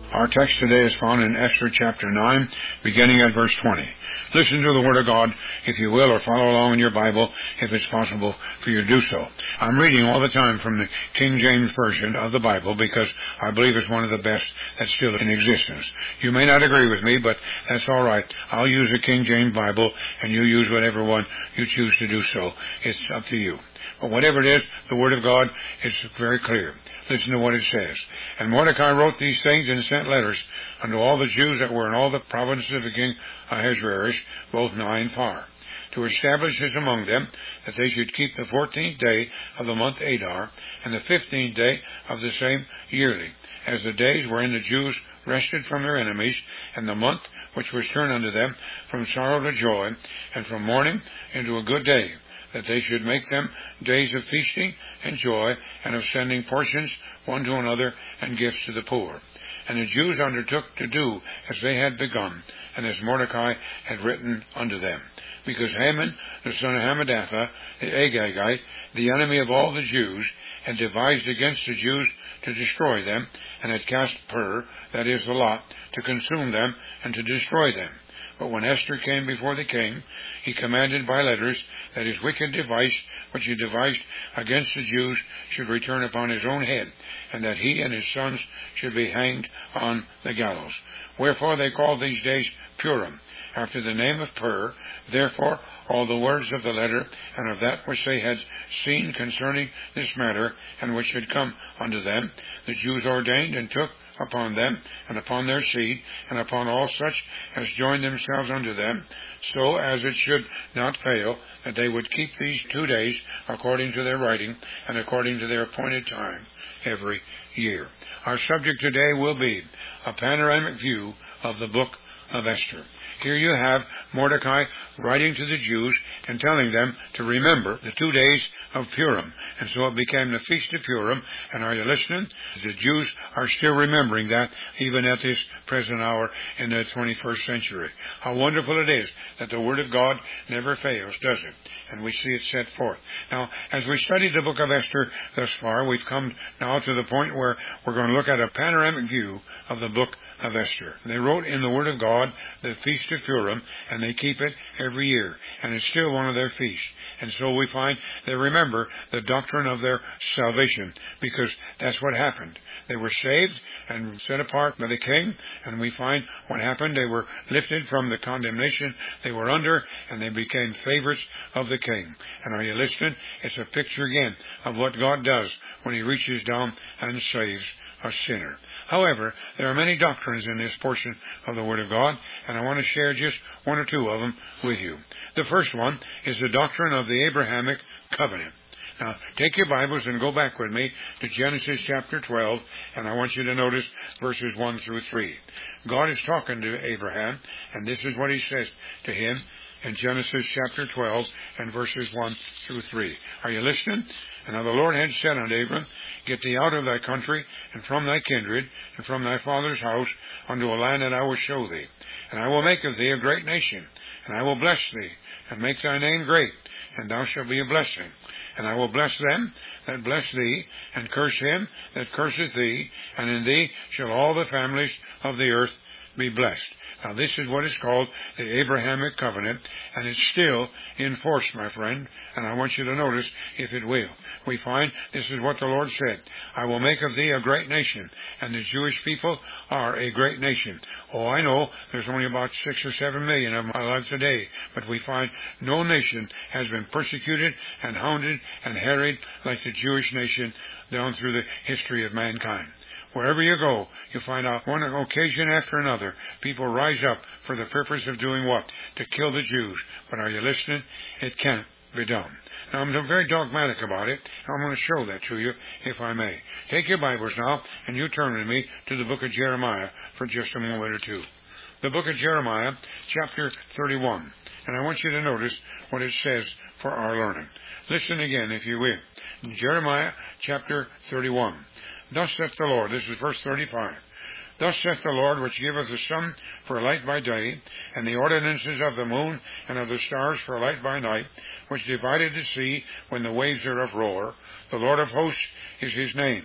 Our text today is found in Esther chapter 9, beginning at verse 20. Listen to the Word of God, if you will, or follow along in your Bible, if it's possible for you to do so. I'm reading all the time from the King James Version of the Bible because I believe it's one of the best that's still in existence. You may not agree with me, but that's all right. I'll use the King James Bible, and you use whatever one you choose to do so. It's up to you. But whatever it is, the Word of God is very clear. Listen to what it says. And Mordecai wrote these things and sent letters unto all the Jews that were in all the provinces of the king Ahasuerus, both nigh and far, to establish this among them, that they should keep the 14th day of the month Adar, and the 15th day of the same yearly, as the days wherein the Jews rested from their enemies, and the month which was turned unto them from sorrow to joy, and from mourning into a good day, that they should make them days of feasting and joy, and of sending portions one to another, and gifts to the poor. And the Jews undertook to do as they had begun, and as Mordecai had written unto them. Because Haman, the son of Hammedatha, the Agagite, the enemy of all the Jews, had devised against the Jews to destroy them, and had cast Pur, that is the lot, to consume them and to destroy them. But when Esther came before the king, he commanded by letters that his wicked device, which he devised against the Jews, should return upon his own head, and that he and his sons should be hanged on the gallows. Wherefore they called these days Purim, after the name of Pur. Therefore all the words of the letter, and of that which they had seen concerning this matter, and which had come unto them, the Jews ordained and took upon them, and upon their seed, and upon all such as joined themselves unto them, so as it should not fail, that they would keep these 2 days according to their writing, and according to their appointed time every year. Our subject today will be a panoramic view of the book of Esther. Here you have Mordecai writing to the Jews and telling them to remember the 2 days of Purim. And so it became the Feast of Purim. And are you listening? The Jews are still remembering that even at this present hour in the 21st century. How wonderful it is that the Word of God never fails, does it? And we see it set forth. Now, as we studied the book of Esther thus far, we've come now to the point where we're going to look at a panoramic view of the book of Esther. They wrote in the Word of God the Feast of Purim, and they keep it every year, and it's still one of their feasts. And so we find they remember the doctrine of their salvation, because that's what happened. They were saved and set apart by the king, and we find what happened. They were lifted from the condemnation they were under, and they became favorites of the king. And are you listening? It's a picture again of what God does when He reaches down and saves a sinner. However, there are many doctrines in this portion of the Word of God, and I want to share just one or two of them with you. The first one is the doctrine of the Abrahamic covenant. Now, take your Bibles and go back with me to Genesis chapter 12, and I want you to notice verses 1 through 3. God is talking to Abraham, and this is what He says to him in Genesis chapter 12 and verses 1 through 3. Are you listening? And now the Lord had said unto Abram, Get thee out of thy country, and from thy kindred, and from thy father's house, unto a land that I will show thee. And I will make of thee a great nation, and I will bless thee, and make thy name great, and thou shalt be a blessing. And I will bless them that bless thee, and curse him that curseth thee, and in thee shall all the families of the earth be blessed. Now this is what is called the Abrahamic covenant, and it's still in force, my friend, and I want you to notice if it will. We find this is what the Lord said, I will make of thee a great nation, and the Jewish people are a great nation. Oh, I know there's only about 6 or 7 million of them alive today, but we find no nation has been persecuted and hounded and harried like the Jewish nation down through the history of mankind. Wherever you go, you find out one occasion after another, people rise up for the purpose of doing what? To kill the Jews. But are you listening? It can't be done. Now, I'm very dogmatic about it. I'm going to show that to you, if I may. Take your Bibles now, and you turn with me to the book of Jeremiah for just a moment or two. The book of Jeremiah, chapter 31. And I want you to notice what it says for our learning. Listen again, if you will. Jeremiah, chapter 31. Thus saith the Lord, this is verse 35, Thus saith the Lord, which giveth the sun for a light by day, and the ordinances of the moon and of the stars for a light by night, which divided the sea when the waves thereof roar. The Lord of hosts is His name.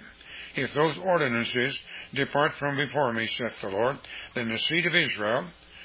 if those ordinances depart from before me, saith the Lord, then the seed of Israel,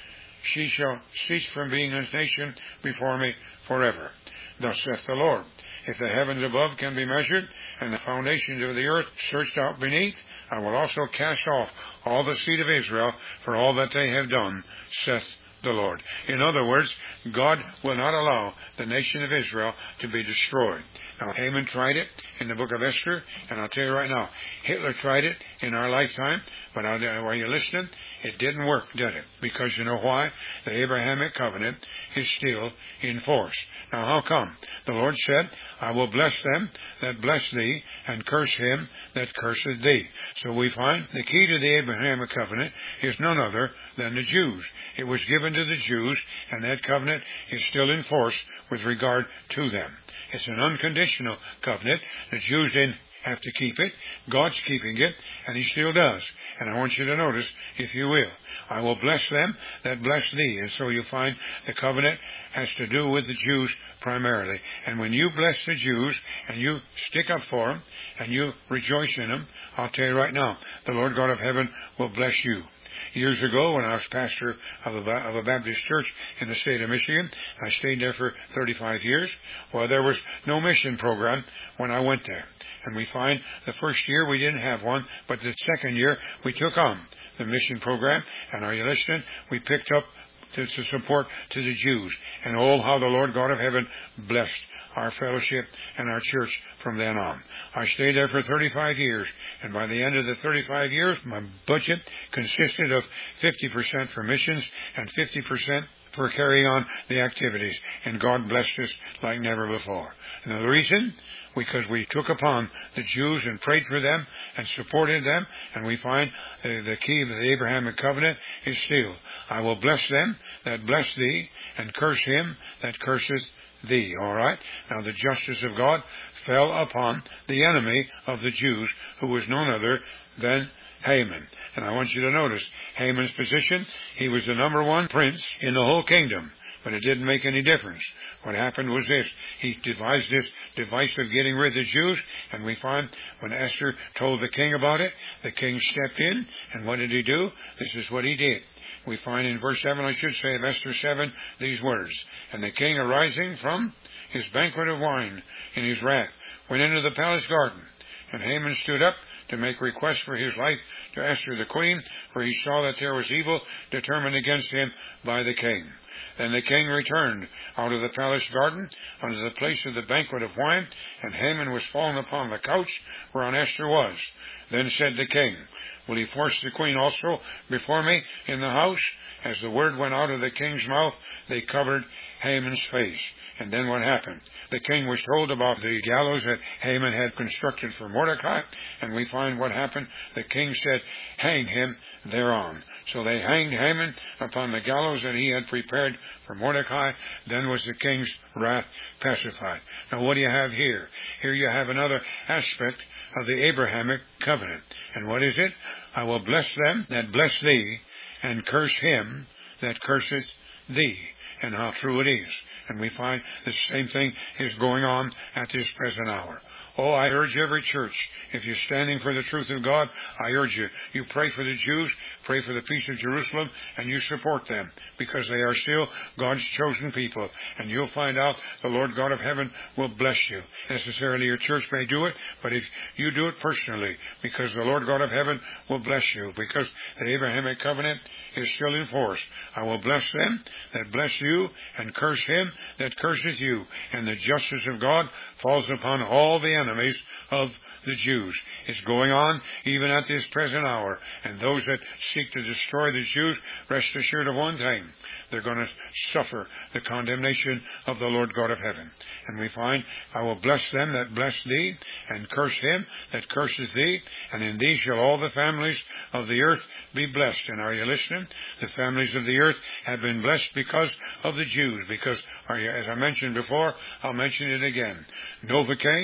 she shall cease from being a nation before me forever. Thus saith the Lord, if the heavens above can be measured, and the foundations of the earth searched out beneath, I will also cast off all the seed of Israel for all that they have done, saith the Lord. In other words, God will not allow the nation of Israel to be destroyed. Now, Haman tried it in the book of Esther, and I'll tell you right now, Hitler tried it in our lifetime, but while you're listening, it didn't work, did it? Because you know why? The Abrahamic covenant is still in force. Now, how come? The Lord said, I will bless them that bless thee, and curse him that curseth thee. So we find the key to the Abrahamic covenant is none other than the Jews. It was given to the Jews, and that covenant is still in force with regard to them. It's an unconditional covenant. The Jews didn't have to keep it. God's keeping it, and He still does. And I want you to notice, if you will, I will bless them that bless thee. And so you find the covenant has to do with the Jews primarily. And when you bless the Jews, and you stick up for them, and you rejoice in them, I'll tell you right now, the Lord God of heaven will bless you. Years ago, when I was pastor of a Baptist church in the state of Michigan, I stayed there for 35 years. Well, there was no mission program when I went there. And we find the first year we didn't have one, but the second year we took on the mission program. And are you listening? We picked up to support to the Jews. And oh, how the Lord God of heaven blessed our fellowship and our church from then on. I stayed there for 35 years, and by the end of the 35 years, my budget consisted of 50% for missions and 50% for carrying on the activities. And God blessed us like never before. And the reason? Because we took upon the Jews and prayed for them and supported them, and we find the key of the Abrahamic covenant is still, I will bless them that bless thee, and curse him that curseth thee. All right? Now the justice of God fell upon the enemy of the Jews, who was none other than Haman. And I want you to notice Haman's position. He was the number one prince in the whole kingdom. But it didn't make any difference. What happened was this. He devised this device of getting rid of the Jews, and we find when Esther told the king about it, the king stepped in, and what did he do? This is what he did. We find in verse 7, I should say, of Esther 7, these words. And the king, arising from his banquet of wine in his wrath, went into the palace garden. And Haman stood up to make request for his life to Esther the queen, for he saw that there was evil determined against him by the king. Then the king returned out of the palace garden unto the place of the banquet of wine, and Haman was fallen upon the couch whereon Esther was. Then said the king, will he force the queen also before me in the house? As the word went out of the king's mouth, they covered Haman's face. And then what happened? The king was told about the gallows that Haman had constructed for Mordecai, and we find what happened. The king said, hang him thereon. So they hanged Haman upon the gallows that he had prepared for Mordecai. Then was the king's wrath pacified. Now what do you have here? Here you have another aspect of the Abrahamic covenant. And what is it? I will bless them that bless thee, and curse him that curseth thee. And how true it is. And we find the same thing is going on at this present hour. Oh, I urge every church, if you're standing for the truth of God, I urge you, you pray for the Jews, pray for the peace of Jerusalem, and you support them, because they are still God's chosen people. And you'll find out the Lord God of heaven will bless you. Necessarily your church may do it, but if you do it personally, because the Lord God of heaven will bless you, because the Abrahamic covenant is still in force. I will bless them that bless you, and curse him that curses you. And the justice of God falls upon all the enemies of the Jews. It's going on even at this present hour. And those that seek to destroy the Jews, rest assured of one thing. They're going to suffer the condemnation of the Lord God of heaven. And we find, I will bless them that bless thee, and curse him that curses thee, and in thee shall all the families of the earth be blessed. And are you listening? The families of the earth have been blessed because of the Jews. Because, as I mentioned before, I'll mention it again. Novocaine, with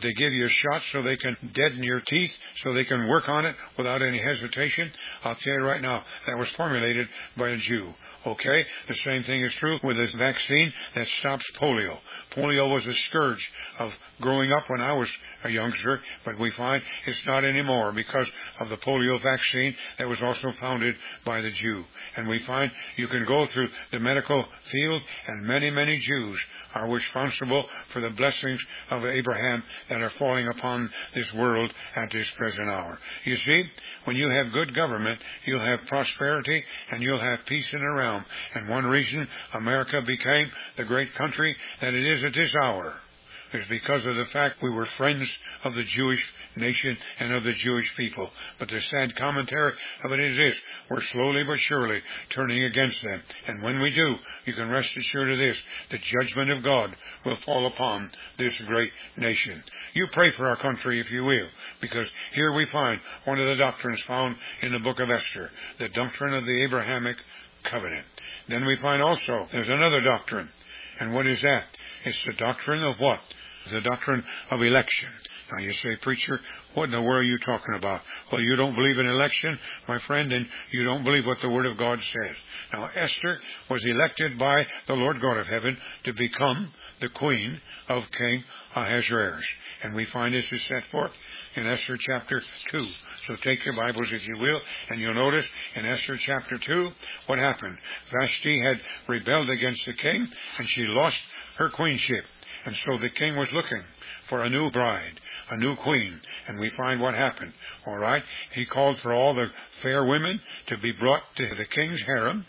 they give you a shot so they can deaden your teeth, so they can work on it without any hesitation. I'll tell you right now, that was formulated by a Jew. Okay? The same thing is true with this vaccine that stops polio. Polio was a scourge of growing up when I was a youngster, but we find it's not anymore because of the polio vaccine that was also founded by the Jew. And we find you can go through the medical field, and many, many Jews are responsible for the blessings of Abraham that are falling upon this world at this present hour. You see, when you have good government, you'll have prosperity and you'll have peace in the realm. And one reason America became the great country that it is at this hour is because of the fact we were friends of the Jewish nation and of the Jewish people. But the sad commentary of it is this: we're slowly but surely turning against them. And when we do, you can rest assured of this: the judgment of God will fall upon this great nation. You pray for our country, if you will, because here we find one of the doctrines found in the book of Esther, the doctrine of the Abrahamic covenant. Then we find also there's another doctrine. And what is that? It's the doctrine of what? The doctrine of election. Now you say, preacher, what in the world are you talking about? Well, you don't believe in election, my friend, and you don't believe what the Word of God says. Now, Esther was elected by the Lord God of heaven to become the queen of King Ahasuerus. And we find this is set forth in Esther chapter 2. So take your Bibles, if you will, and you'll notice in Esther chapter 2 what happened. Vashti had rebelled against the king, and she lost her queenship. And so the king was looking for a new bride, a new queen. And we find what happened. All right? He called for all the fair women to be brought to the king's harem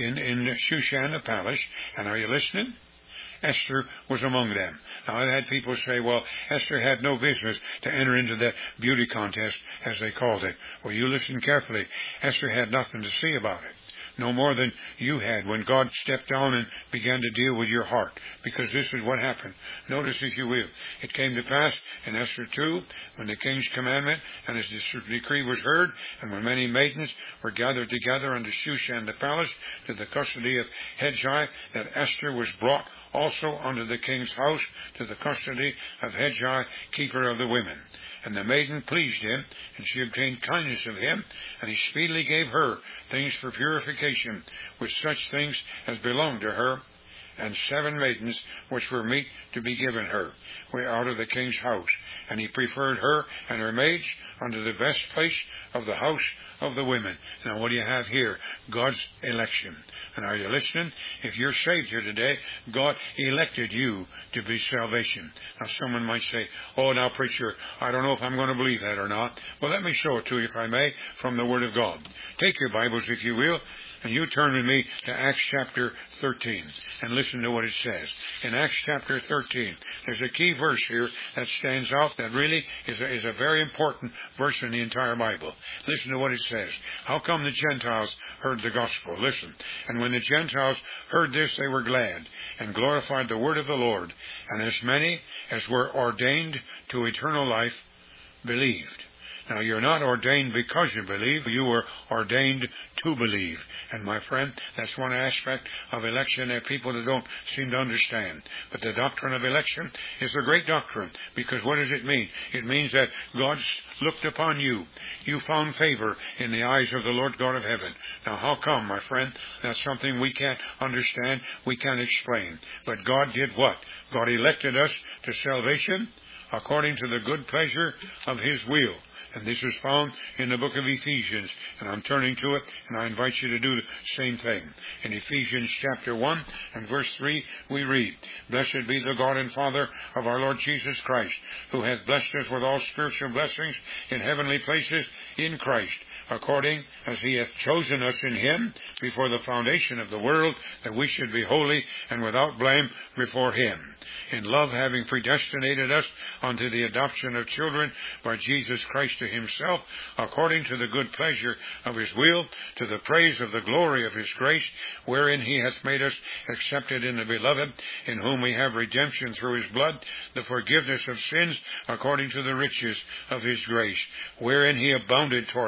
in Shushan the palace. And are you listening? Esther was among them. Now, I've had people say, well, Esther had no business to enter into that beauty contest, as they called it. Well, you listen carefully. Esther had nothing to say about it. No more than you had when God stepped down and began to deal with your heart. Because this is what happened. Notice, if you will, it came to pass in Esther 2, when the king's commandment and his decree was heard, and when many maidens were gathered together unto Shushan the palace to the custody of Hegai, that Esther was brought also unto the king's house to the custody of Hegai, keeper of the women. And the maiden pleased him, and she obtained kindness of him, and he speedily gave her things for purification, with such things as belonged to her, and 7 maidens which were meet to be given her, were out of the king's house. And he preferred her and her maids unto the best place of the house of the women. Now what do you have here? God's election. And are you listening? If you're saved here today, God elected you to be salvation. Now someone might say, oh, now preacher, I don't know if I'm going to believe that or not. Well, let me show it to you, if I may, from the Word of God. Take your Bibles, if you will, and you turn with me to Acts chapter 13 and listen to what it says. In Acts chapter 13, there's a key verse here that stands out that really is a very important verse in the entire Bible. Listen to what it says. How come the Gentiles heard the gospel? Listen. And when the Gentiles heard this, they were glad and glorified the word of the Lord. And as many as were ordained to eternal life believed. Now, you're not ordained because you believe. You were ordained to believe. And, my friend, that's one aspect of election that people that don't seem to understand. But the doctrine of election is a great doctrine, because what does it mean? It means that God looked upon you. You found favor in the eyes of the Lord God of heaven. Now, how come, my friend? That's something we can't understand, we can't explain. But God did what? God elected us to salvation according to the good pleasure of His will. And this is found in the book of Ephesians. And I'm turning to it, and I invite you to do the same thing. In Ephesians chapter 1 and verse 3, we read, Blessed be the God and Father of our Lord Jesus Christ, who hath blessed us with all spiritual blessings in heavenly places in Christ, according as He hath chosen us in Him before the foundation of the world, that we should be holy and without blame before Him. In love, having predestinated us unto the adoption of children by Jesus Christ to Himself, according to the good pleasure of His will, to the praise of the glory of His grace, wherein He hath made us accepted in the Beloved, in whom we have redemption through His blood, the forgiveness of sins, according to the riches of His grace, wherein He abounded toward us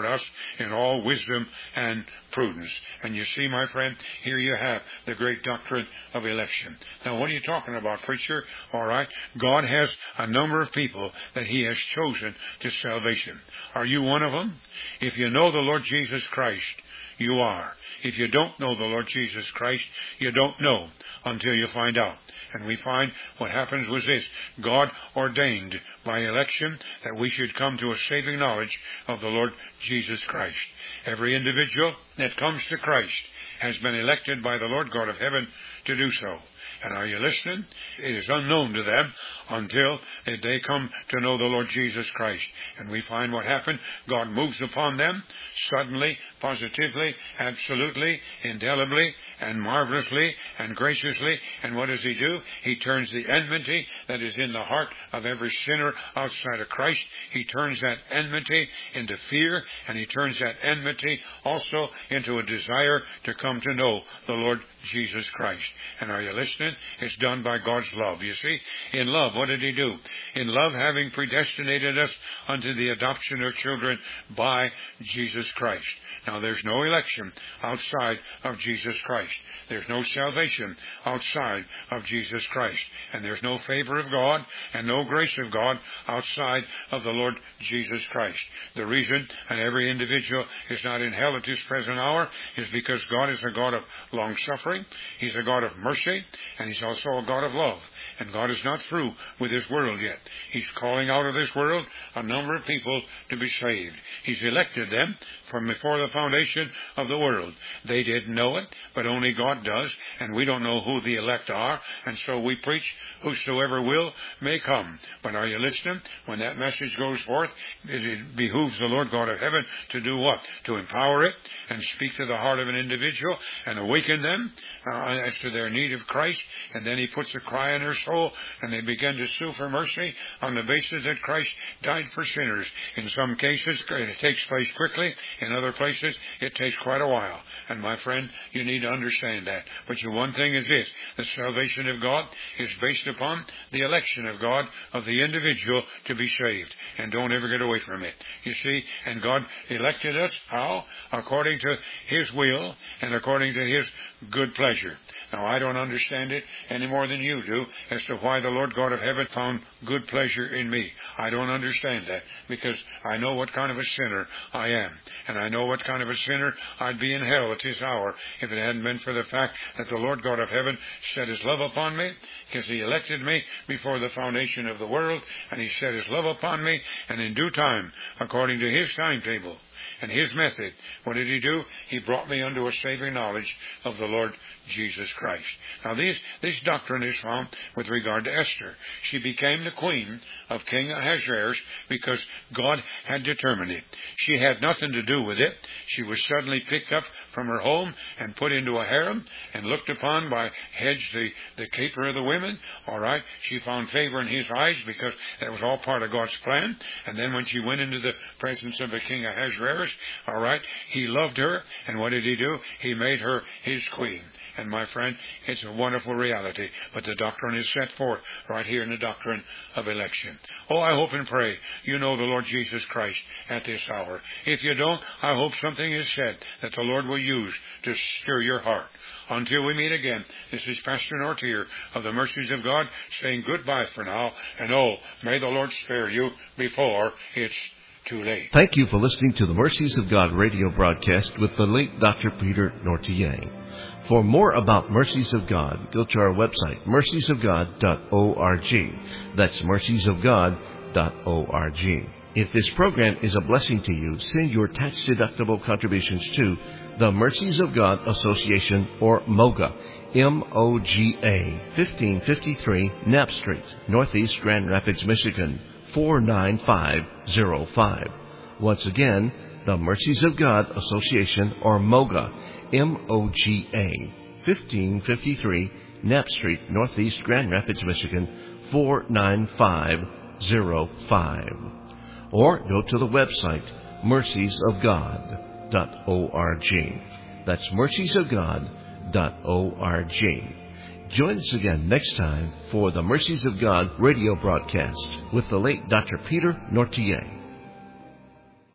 in all wisdom and prudence. And you see, my friend, here you have the great doctrine of election. Now, what are you talking about, preacher? All right. God has a number of people that He has chosen to salvation. Are you one of them? If you know the Lord Jesus Christ, you are. If you don't know the Lord Jesus Christ, you don't know until you find out. And we find what happens was this. God ordained by election that we should come to a saving knowledge of the Lord Jesus Christ. Every individual that comes to Christ has been elected by the Lord God of heaven to do so. And are you listening? It is unknown to them until they come to know the Lord Jesus Christ. And we find what happened. God moves upon them suddenly, positively, absolutely, indelibly, and marvelously, and graciously. And what does He do? He turns the enmity that is in the heart of every sinner outside of Christ. He turns that enmity into fear, and He turns that enmity also into a desire to come to know the Lord Jesus Christ. And are you listening? It's done by God's love. You see, in love, what did He do? In love, having predestinated us unto the adoption of children by Jesus Christ. Now, there's no election outside of Jesus Christ. There's no salvation outside of Jesus Christ. And there's no favor of God and no grace of God outside of the Lord Jesus Christ. The reason that every individual is not in hell at this present hour is because God is a God of long-suffering. He's a God of mercy, and He's also a God of love. And God is not through with this world yet. He's calling out of this world a number of people to be saved. He's elected them from before the foundation of the world. They didn't know it, but only God does, and we don't know who the elect are, and so we preach, whosoever will may come. But are you listening? When that message goes forth, it behooves the Lord God of heaven to do what? To empower it and speak to the heart of an individual and awaken them as to their need of Christ, and then He puts a cry in their soul, and they begin to sue for mercy on the basis that Christ died for sinners. In some cases, it takes place quickly. In other places, it takes quite a while. And my friend, you need to understand that. But one thing is this: the salvation of God is based upon the election of God of the individual to be saved. And don't ever get away from it. You see, and God elected us, how? According to His will and according to His good pleasure. Now, I don't understand it any more than you do as to why the Lord God of heaven found good pleasure in me. I don't understand that, because I know what kind of a sinner I am. And I know what kind of a sinner I'd be in hell at this hour if it hadn't been for the fact that the Lord God of heaven set His love upon me, because He elected me before the foundation of the world, and He set His love upon me, and in due time, according to His timetable and His method, what did He do? He brought me unto a saving knowledge of the Lord Jesus Christ. Now, this doctrine is found with regard to Esther. She became the queen of King Ahasuerus because God had determined it. She had nothing to do with it. She was suddenly picked up from her home and put into a harem and looked upon by Hedge, the keeper of the women. All right, she found favor in his eyes because that was all part of God's plan. And then when she went into the presence of the King Ahasuerus, all right, he loved her, and what did he do? He made her his queen. And my friend, it's a wonderful reality. But the doctrine is set forth right here in the doctrine of election. Oh, I hope and pray you know the Lord Jesus Christ at this hour. If you don't, I hope something is said that the Lord will use to stir your heart. Until we meet again, this is Pastor Nortier of the Mercies of God saying goodbye for now. And oh, may the Lord spare you before it's too late. Thank you for listening to the Mercies of God radio broadcast with the late Dr. Peter Nortier. For more about Mercies of God, go to our website, merciesofgod.org. That's merciesofgod.org. If this program is a blessing to you, send your tax-deductible contributions to the Mercies of God Association, or MOGA, M-O-G-A, 1553 Knapp Street, Northeast Grand Rapids, Michigan, 49505. Once again, the Mercies of God Association, or MOGA, M-O-G-A, 1553 Knapp Street, Northeast Grand Rapids, Michigan, 49505. Or go to the website, merciesofgod.org. That's merciesofgod.org. Join us again next time for the Mercies of God radio broadcast with the late Dr. Peter Nortier.